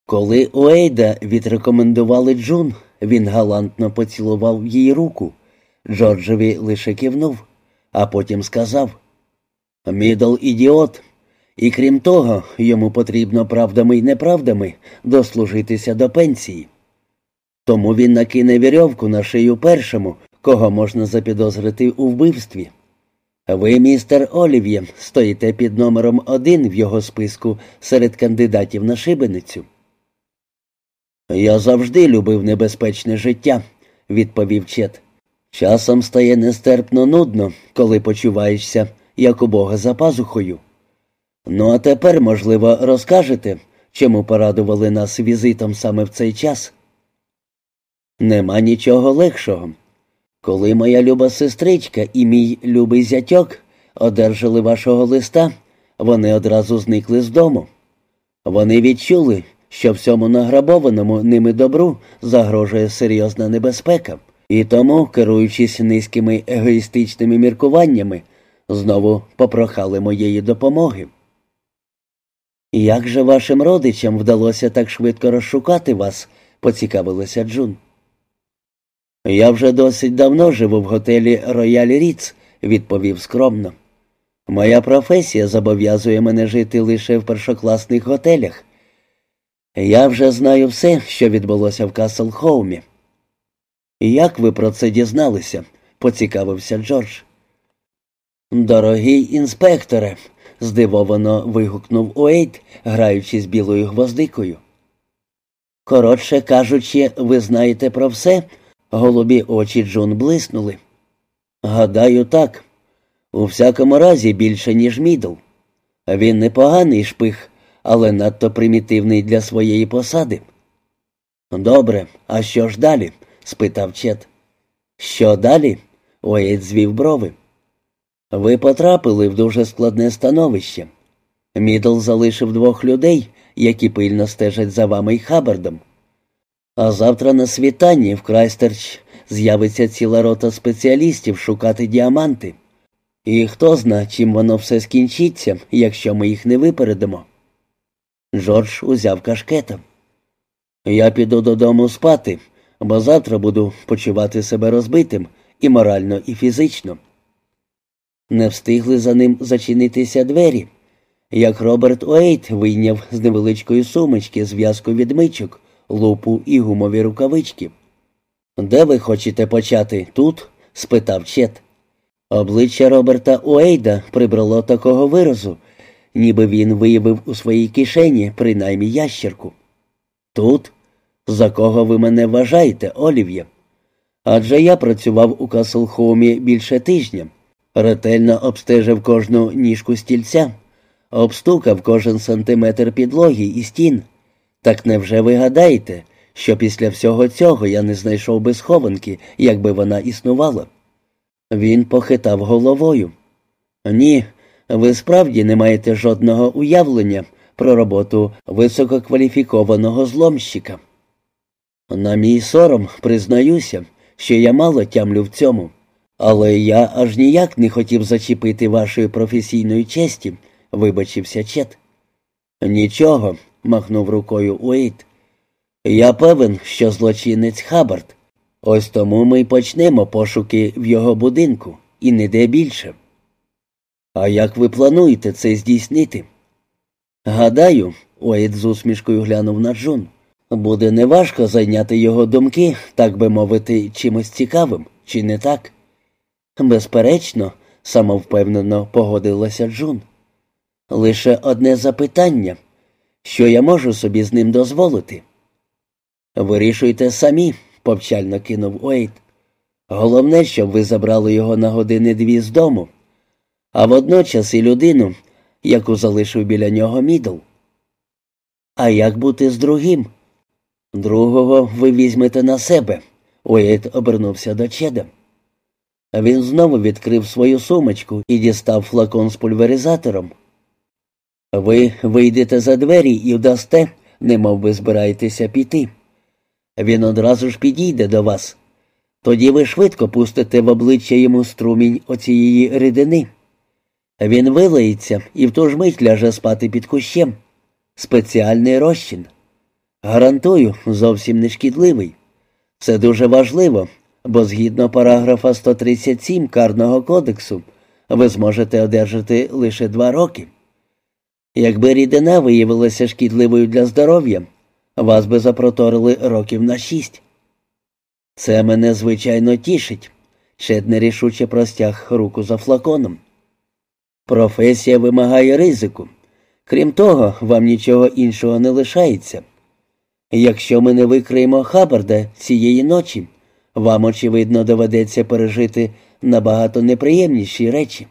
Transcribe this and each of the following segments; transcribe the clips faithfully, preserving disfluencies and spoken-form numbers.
Коли Уейда відрекомендували Джун, він галантно поцілував їй руку. Джорджеві лише кивнув, а потім сказав: «Мідл ідіот. І крім того, йому потрібно правдами й неправдами дослужитися до пенсії. Тому він накине вірьовку на шию першому, кого можна запідозрити у вбивстві. Ви, містер Олів'є, стоїте під номером один в його списку серед кандидатів на шибеницю». «Я завжди любив небезпечне життя», — відповів Чет. «Часом стає нестерпно нудно, коли почуваєшся, як у Бога за пазухою. Ну а тепер, можливо, розкажете, чому порадували нас візитом саме в цей час?» «Нема нічого легшого. Коли моя люба сестричка і мій любий зятьок одержали вашого листа, вони одразу зникли з дому. Вони відчули, що всьому награбованому ними добру загрожує серйозна небезпека, і тому, керуючись низькими егоїстичними міркуваннями, знову попрохали моєї допомоги». «Як же вашим родичам вдалося так швидко розшукати вас?» — поцікавилася Джун. «Я вже досить давно живу в готелі «Рояль Ріц», – відповів скромно. «Моя професія зобов'язує мене жити лише в першокласних готелях. Я вже знаю все, що відбулося в Касл-Хоумі». «Як ви про це дізналися?» – поцікавився Джордж. «Дорогий інспекторе», – здивовано вигукнув Уейд, граючи з білою гвоздикою. «Коротше кажучи, ви знаєте про все?» Голубі очі Джун блиснули. «Гадаю, так. У всякому разі більше, ніж Мідл. Він непоганий шпиг, але надто примітивний для своєї посади». «Добре, а що ж далі?» – спитав Чет. «Що далі?» – Уейд звів брови. «Ви потрапили в дуже складне становище. Мідл залишив двох людей, які пильно стежать за вами й Хаббардом. А завтра на світанні в Крайстерч з'явиться ціла рота спеціалістів шукати діаманти. І хто зна, чим воно все скінчиться, якщо ми їх не випередимо». Джордж узяв кашкета. «Я піду додому спати, бо завтра буду почувати себе розбитим і морально, і фізично». Не встигли за ним зачинитися двері, як Роберт Уейд вийняв з невеличкої сумочки зв'язку відмичок, лупу і гумові рукавички. «Де ви хочете почати? Тут?» – спитав Чет. Обличчя Роберта Уейда прибрало такого виразу, ніби він виявив у своїй кишені принаймні ящерку. «Тут? За кого ви мене вважаєте, Олів'є? Адже я працював у Касл-Хоумі більше тижня, ретельно обстежив кожну ніжку стільця, обстукав кожен сантиметр підлоги і стін. Так невже ви гадаєте, що після всього цього я не знайшов би схованки, якби вона існувала?» Він похитав головою. «Ні, ви справді не маєте жодного уявлення про роботу висококваліфікованого зломщика. На мій сором признаюся, що я мало тямлю в цьому, але я аж ніяк не хотів зачепити вашої професійної честі», – вибачився Чет. «Нічого», – махнув рукою Уейд. «Я певен, що злочинець Хаббард. Ось тому ми й почнемо пошуки в його будинку, і ніде більше». «А як ви плануєте це здійснити?» «Гадаю», – Уейд з усмішкою глянув на Джун, – «буде неважко зайняти його думки, так би мовити, чимось цікавим, чи не так?» «Безперечно», – самовпевнено погодилася Джун. «Лише одне запитання. Що я можу собі з ним дозволити?» «Вирішуйте самі», – повчально кинув Уейд. «Головне, щоб ви забрали його на години-дві з дому, а водночас і людину, яку залишив біля нього Мідл». «А як бути з другим?» «Другого ви візьмете на себе», – Уейд обернувся до Чеда. Він знову відкрив свою сумочку і дістав флакон з пульверизатором. «Ви вийдете за двері і вдасте, немов ви збираєтеся піти. Він одразу ж підійде до вас. Тоді ви швидко пустите в обличчя йому струмінь оцієї рідини. Він вилається і в ту ж мить ляже спати під кущем. Спеціальний розчин. Гарантую, зовсім не шкідливий. Це дуже важливо, бо згідно параграфа сто тридцять сім Карного кодексу ви зможете одержати лише два роки. Якби рідина виявилася шкідливою для здоров'я, вас би запроторили років на шість. Це мене, звичайно, тішить. Чед нерішуче простяг руку за флаконом. Професія вимагає ризику. Крім того, вам нічого іншого не лишається. Якщо ми не викриємо Хаббарда цієї ночі, вам, очевидно, доведеться пережити набагато неприємніші речі.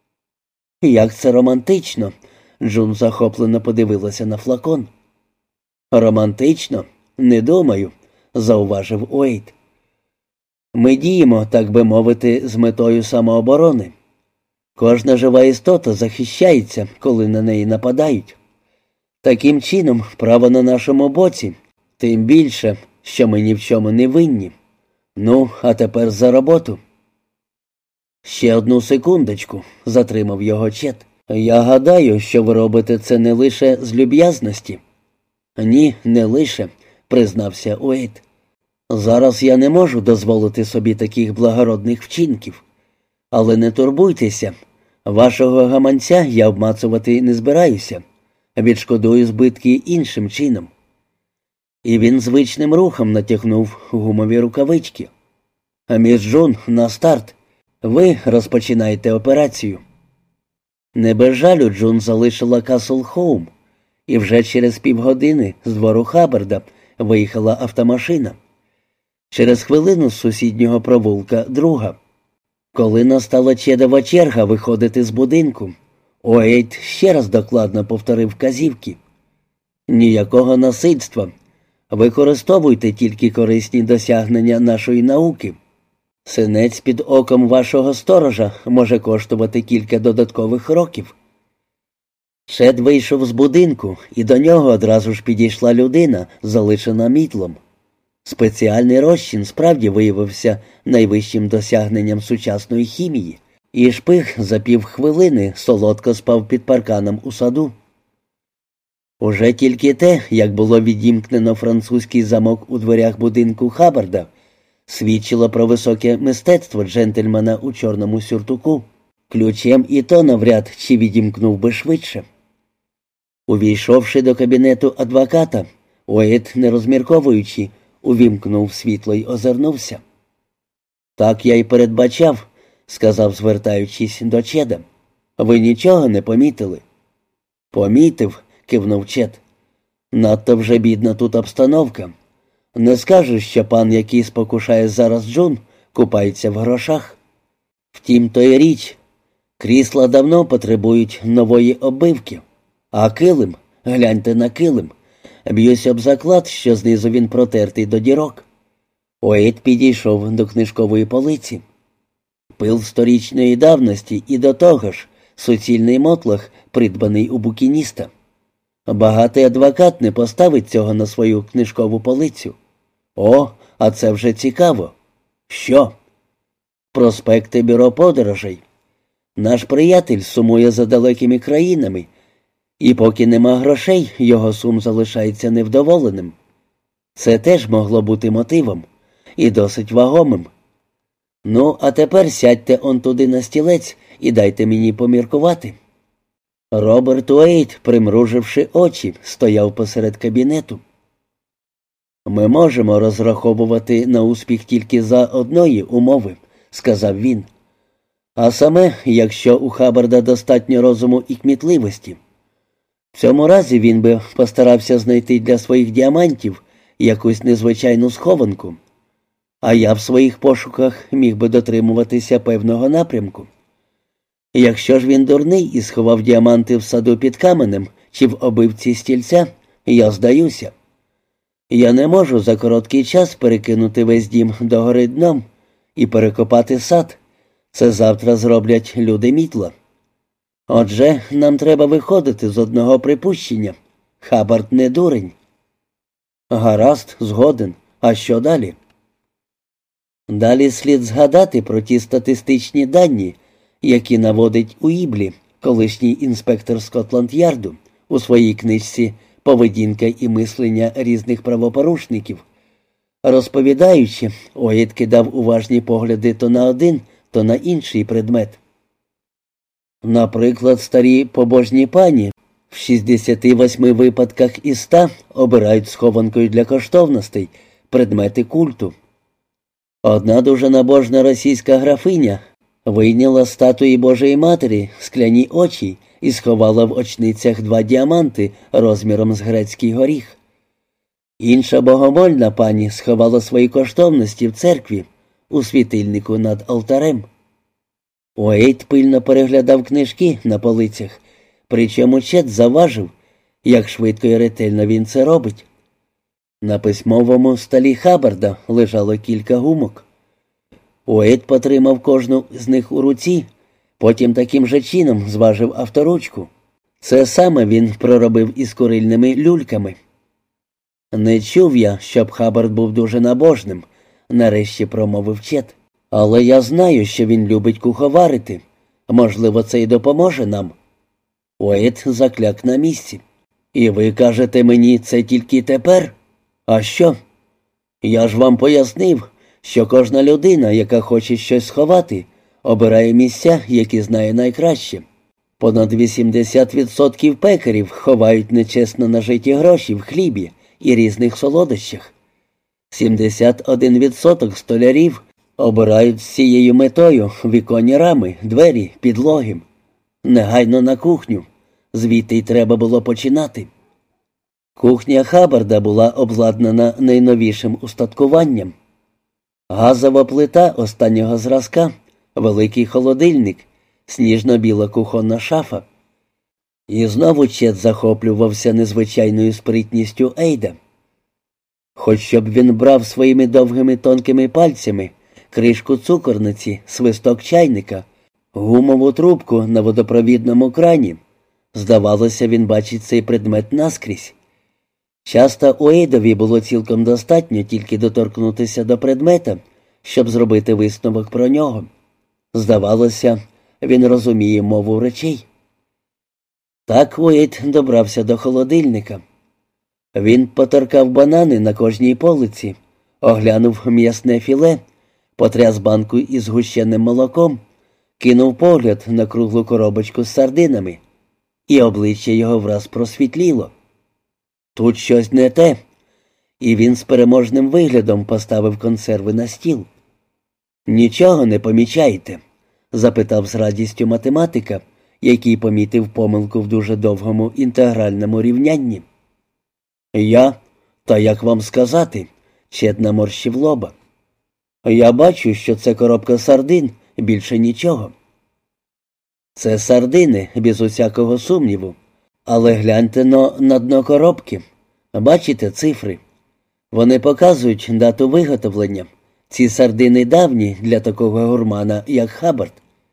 Як це романтично, Джун захоплено подивилася на флакон. Романтично? Не думаю, зауважив Уейд. Ми діємо, так би мовити, з метою самооборони. Кожна жива істота захищається, коли на неї нападають. Таким чином, право на нашому боці, тим більше, що ми ні в чому не винні. Ну, а тепер за роботу. Ще одну секундочку, затримав його Чет. Я гадаю, що ви робите це не лише з люб'язності. Ні, не лише, признався Уейд. Зараз я не можу дозволити собі таких благородних вчинків. Але не турбуйтеся, вашого гаманця я обмацувати не збираюся. Відшкодую збитки іншим чином. І він звичним рухом натягнув гумові рукавички. А міс Джун, на старт. Ви розпочинаєте операцію. Не без жалю Джун залишила Касл Хоум, і вже через півгодини з двору Хаббарда виїхала автомашина. Через хвилину з сусіднього провулка друга. Коли настала Чедова черга виходити з будинку, Уейд ще раз докладно повторив вказівки. Ніякого насильства. Використовуйте тільки корисні досягнення нашої науки. Синець під оком вашого сторожа може коштувати кілька додаткових років. Чед вийшов з будинку, і до нього одразу ж підійшла людина, залишена мітлом. Спеціальний розчин справді виявився найвищим досягненням сучасної хімії, і шпиг за півхвилини солодко спав під парканом у саду. Уже тільки те, як було відімкнено французький замок у дверях будинку Хаббарда, свідчило про високе мистецтво джентльмена у чорному сюртуку. Ключем і то навряд чи відімкнув би швидше. Увійшовши до кабінету адвоката, Уейд, не розмірковуючи, увімкнув світло й озирнувся. «Так я й передбачав», — сказав, звертаючись до Чеда. «Ви нічого не помітили?» «Помітив», — кивнув Чед. «Надто вже бідна тут обстановка. Не скажу, що пан, який спокушає зараз Джун, купається в грошах. Втім, то й річ. Крісла давно потребують нової оббивки. А килим, гляньте на килим. Б'юсь об заклад, що знизу він протертий до дірок». Уейд підійшов до книжкової полиці. Пил сторічної давності і до того ж суцільний мотлох, придбаний у букініста. Багатий адвокат не поставить цього на свою книжкову полицю. О, а це вже цікаво. Що? Проспекти бюро подорожей. Наш приятель сумує за далекими країнами, і поки нема грошей, його сум залишається невдоволеним. Це теж могло бути мотивом, і досить вагомим. Ну, а тепер сядьте он туди на стілець і дайте мені поміркувати. Роберт Уейд, примруживши очі, стояв посеред кабінету. «Ми можемо розраховувати на успіх тільки за одної умови», — сказав він. «А саме, якщо у Хаббарда достатньо розуму і кмітливості. В цьому разі він би постарався знайти для своїх діамантів якусь незвичайну схованку, а я в своїх пошуках міг би дотримуватися певного напрямку. Якщо ж він дурний і сховав діаманти в саду під каменем чи в обивці стільця, я здаюся. Я не можу за короткий час перекинути весь дім догори дном і перекопати сад. Це завтра зроблять люди мітла. Отже, нам треба виходити з одного припущення. Хаббард не дурень». «Гаразд, згоден. А що далі?» «Далі слід згадати про ті статистичні дані, які наводить Уіблі, колишній інспектор Скотланд-Ярду, у своїй книжці поведінка і мислення різних правопорушників. Розповідаючи, Уейд кидав уважні погляди то на один, то на інший предмет. Наприклад, старі побожні пані в шістдесяти восьми випадках із ста обирають схованкою для коштовностей предмети культу. Одна дуже набожна російська графиня вийняла з статуї Божої Матері скляні очі і сховала в очницях два діаманти розміром з грецький горіх. Інша богомольна пані сховала свої коштовності в церкві, у світильнику над алтарем. Уейд пильно переглядав книжки на полицях, причому Чет заважив, як швидко і ретельно він це робить. На письмовому столі Хаббарда лежало кілька гумок. Уейд потримав кожну з них у руці, потім таким же чином зважив авторучку. Це саме він проробив із курильними люльками. «Не чув я, щоб Хаббард був дуже набожним», — нарешті промовив Чет. «Але я знаю, що він любить куховарити. Можливо, це й допоможе нам». Уейд закляк на місці. «І ви кажете мені це тільки тепер? А що? Я ж вам пояснив, що кожна людина, яка хоче щось сховати, обирає місця, які знає найкраще. Понад вісімдесят відсотків пекарів ховають нечесно нажиті гроші в хлібі і різних солодощах. сімдесят один відсоток столярів обирають з цією метою віконні рами, двері, підлоги. Негайно на кухню. Звідти й треба було починати». Кухня Хаббарда була обладнана найновішим устаткуванням. Газова плита останнього зразка, великий холодильник, сніжно-біла кухонна шафа. І знову Чет захоплювався незвичайною спритністю Ейда. Хоч щоб він брав своїми довгими тонкими пальцями кришку цукорниці, свисток чайника, гумову трубку на водопровідному крані, здавалося, він бачить цей предмет наскрізь. Часто Уейдові було цілком достатньо тільки доторкнутися до предмета, щоб зробити висновок про нього. Здавалося, він розуміє мову речей. Так Уейд добрався до холодильника. Він поторкав банани на кожній полиці, оглянув м'ясне філе, потряс банку із згущеним молоком, кинув погляд на круглу коробочку з сардинами, і обличчя його враз просвітліло. Тут щось не те, і він з переможним виглядом поставив консерви на стіл. «Нічого не помічаєте?» — запитав з радістю математика, який помітив помилку в дуже довгому інтегральному рівнянні. «Я? Та як вам сказати?» — Чет наморщив лоба. «Я бачу, що це коробка сардин, більше нічого». «Це сардини, без усякого сумніву. Але гляньте-но на дно коробки. Бачите цифри? Вони показують дату виготовлення. Ці сардини давні для такого гурмана, як Хаббард».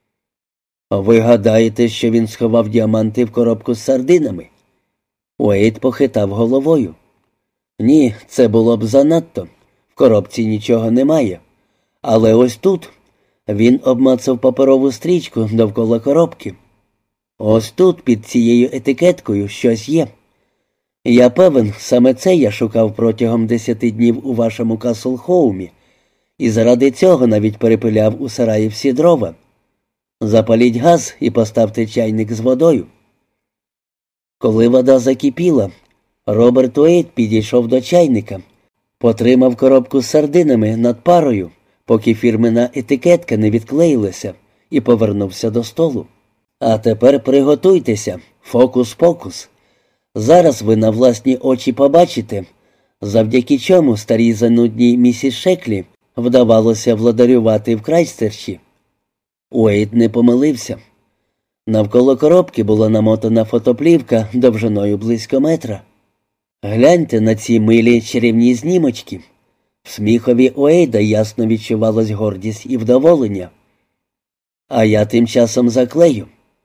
«Ви гадаєте, що він сховав діаманти в коробку з сардинами?» Уейд похитав головою. «Ні, це було б занадто. В коробці нічого немає. Але ось тут...» Він обмацав паперову стрічку довкола коробки. «Ось тут, під цією етикеткою, щось є. Я певен, саме це я шукав протягом десяти днів у вашому Касл-Хоумі, і заради цього навіть перепиляв у сараї всі дрова. Запаліть газ і поставте чайник з водою». Коли вода закипіла, Роберт Уейд підійшов до чайника, потримав коробку з сардинами над парою, поки фірмена етикетка не відклеїлася, і повернувся до столу. «А тепер приготуйтеся, фокус-покус. Зараз ви на власні очі побачите, завдяки чому старій занудній місіс Шеклі вдавалося владарювати в Крайстчерчі». Уейд не помилився. Навколо коробки була намотана фотоплівка довжиною близько метра. «Гляньте на ці милі чарівні знімочки». В сміхові Уейда ясно відчувалась гордість і вдоволення. «А я тим часом заклею».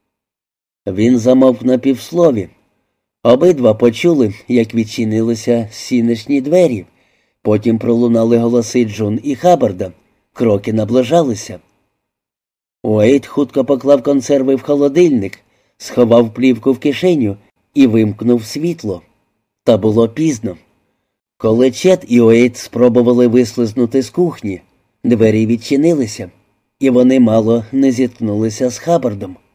Він замовк на півслові. Обидва почули, як відчинилися сінешні двері. Потім пролунали голоси Джун і Хаббарда. Кроки наближалися. Уейд хутко поклав консерви в холодильник, сховав плівку в кишеню і вимкнув світло. Та було пізно. Коли Чет і Уейт спробували вислизнути з кухні, двері відчинилися, і вони мало не зіткнулися з Хаббардом.